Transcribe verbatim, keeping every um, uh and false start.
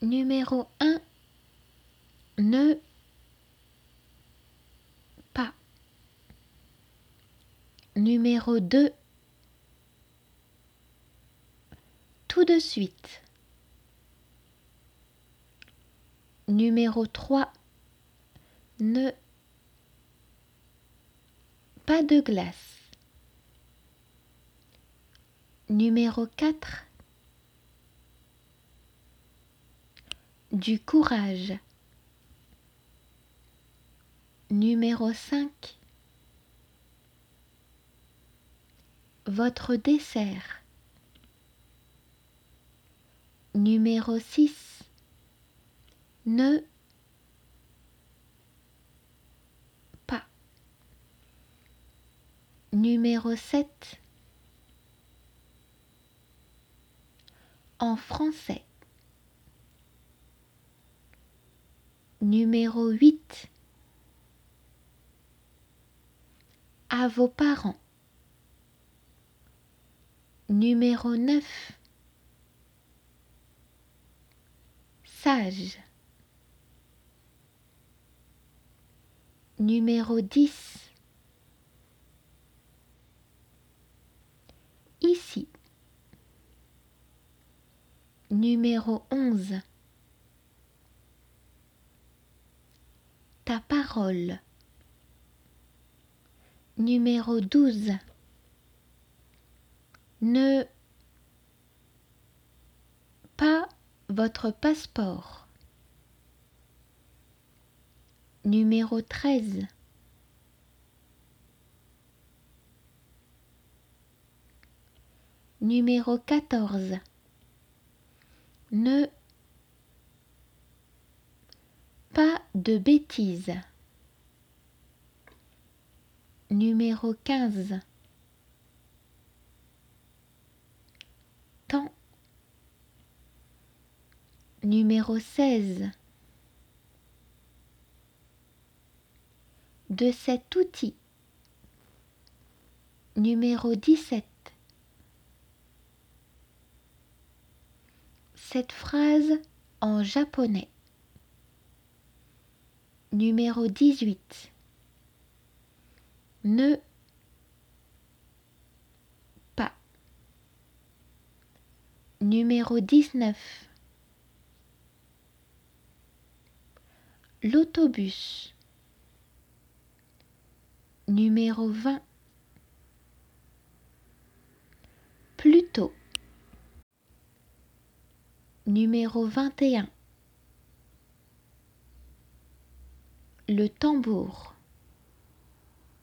Numéro un. Ne pas. Numéro deux. Tout de suite. Numéro trois. Ne pas de glace. Numéro quatre. Du courage. Numéro cinq. Votre dessert. Numéro six. Ne pas. Numéro sept. En français. Numéro huit. À vos parents. Numéro neuf. Sage. Numéro dix. Ici. Numéro onze. Ta parole. Numéro douze. Ne pas votre passeport. Numéro treize. Numéro quatorze. Ne pas de bêtises. Numéro quinze. Temps. Numéro seize. De cet outil. Numéro dix-sept. Cette phrase en japonais. Numéro dix-huit. Ne pas. Numéro dix-neuf. L'autobus. Numéro vingt. Plutôt. Numéro vingt et un. Le tambour.